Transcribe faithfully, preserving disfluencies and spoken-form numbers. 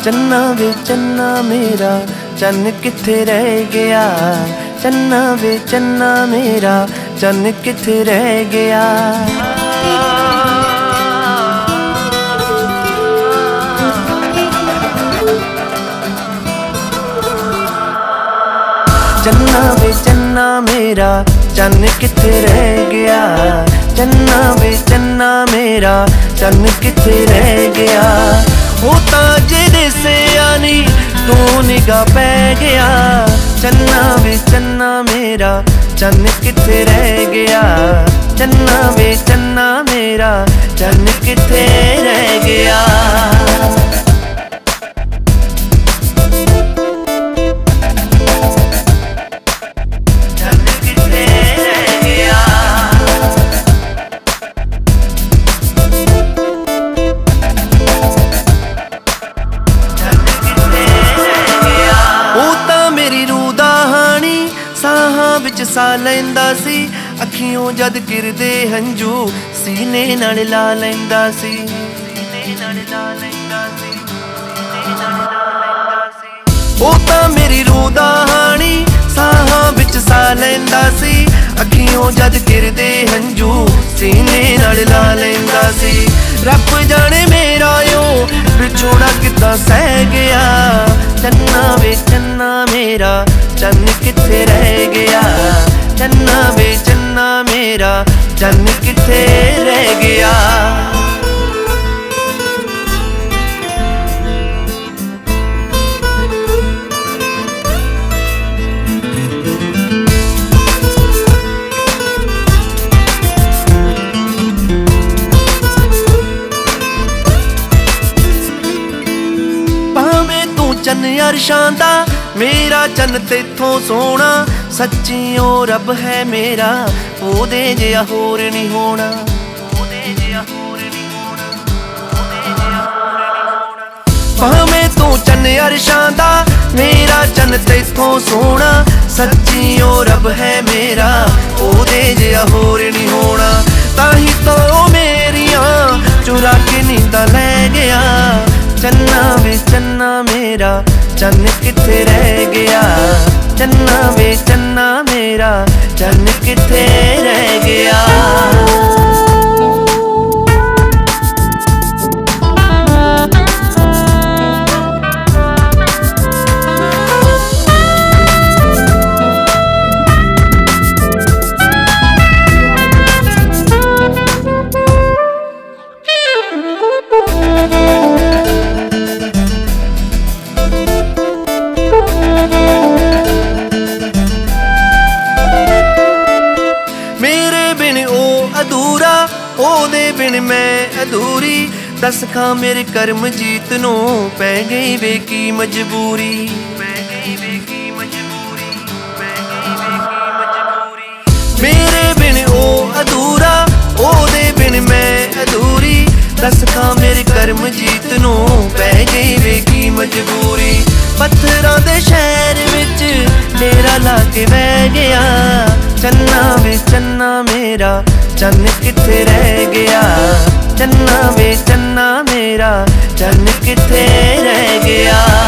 चन्ना वे चन्ना मेरा चन्न किथे रह गया, चन्ना वे चन्ना मेरा चन्न किथे रह गया। चन्ना वे चन्ना मेरा चन्न किथे रह गया, चन्ना वे चन्ना मेरा चन्न किथे रह गया। वो ताजे से आनी तू निगाह पै गया, चन्ना वे चन्ना मेरा चन्न किथे रह गया, चन्ना वे चन्ना मेरा चन्न किथे रह गया। ਸਾਹਾਂ ਵਿੱਚ ਸਾਹ ਲੈਂਦਾ ਸੀ, ਅੱਖੀਓਂ ਜਦ ਗਿਰਦੇ ਹੰਝੂ ਸੀਨੇ ਨਾਲ ਲਾ ਲੈਂਦਾ ਸੀ, ਸੀਨੇ ਨਾਲ ਲਾ ਲੈਂਦਾ ਸੀ, ਸੀਨੇ ਨਾਲ ਲਾ ਲੈਂਦਾ ਸੀ। ਉਹ ਤਾਂ ਮੇਰੀ ਰੂਹ ਦਾ ਹਾਣੀ ਸਾਹਾਂ ਵਿੱਚ ਸਾਹ ਲੈਂਦਾ ਸੀ, ਅੱਖੀਓਂ ਜਦ ਗਿਰਦੇ ਹੰਝੂ ਸੀਨੇ ਨਾਲ ਲਾ ਲੈਂਦਾ ਸੀ। ਰੱਬ ਜਾਣੇ ਮੇਰਾ ਓ ਵਿਛੋੜਾ ਕਿੱਦਾਂ ਸਹਿ ਗਿਆ, ਚੰਨਾ ਵੇ ਚੰਨਾ ਮੇਰਾ चन्न किथे रह गया, चन्ना वे चन्ना मेरा चन्न किथे रह गया। भावें तू चन्न अरशां दा मेरा चन्न तेथों सोना, सच्ची ओ रब है मेरा ओदे जिहा होर नहीं होना, ओदे जिहा होर नहीं होना, ओदे जिहा होर नहीं होना। भावें तू चन्न अरशां दा मेरा चन्न तेथों सोना, सच्ची ओ रब है मेरा ओदे जिहा होर नहीं होना। ताही तो मेरियां चुरा के नींदां लै गया, चन्ना वे चन्ना मेरा चन्न किथे रह गया, चन्ना वे चन्ना मेरा चन्न किथे रह गया। ओदे बिन मैं अधूरी, दस खां मेरे कर्म जीत नूं पै गई वे की मजबूरी, पै गई वे की मजबूरी, पै गई वे की मजबूरी। मेरे बिन ओ अधूरा ओदे बिन मैं अधूरी, दस खां मेरे कर्म जीत नूं पै गई वे की मजबूरी। पत्थरां दे शहर विच डेरा ला के बह गया, चन्ना वे चन्ना मेरा चन्न किथे रह गया, चन्ना वे चन्ना मेरा चन्न किथे रह गया।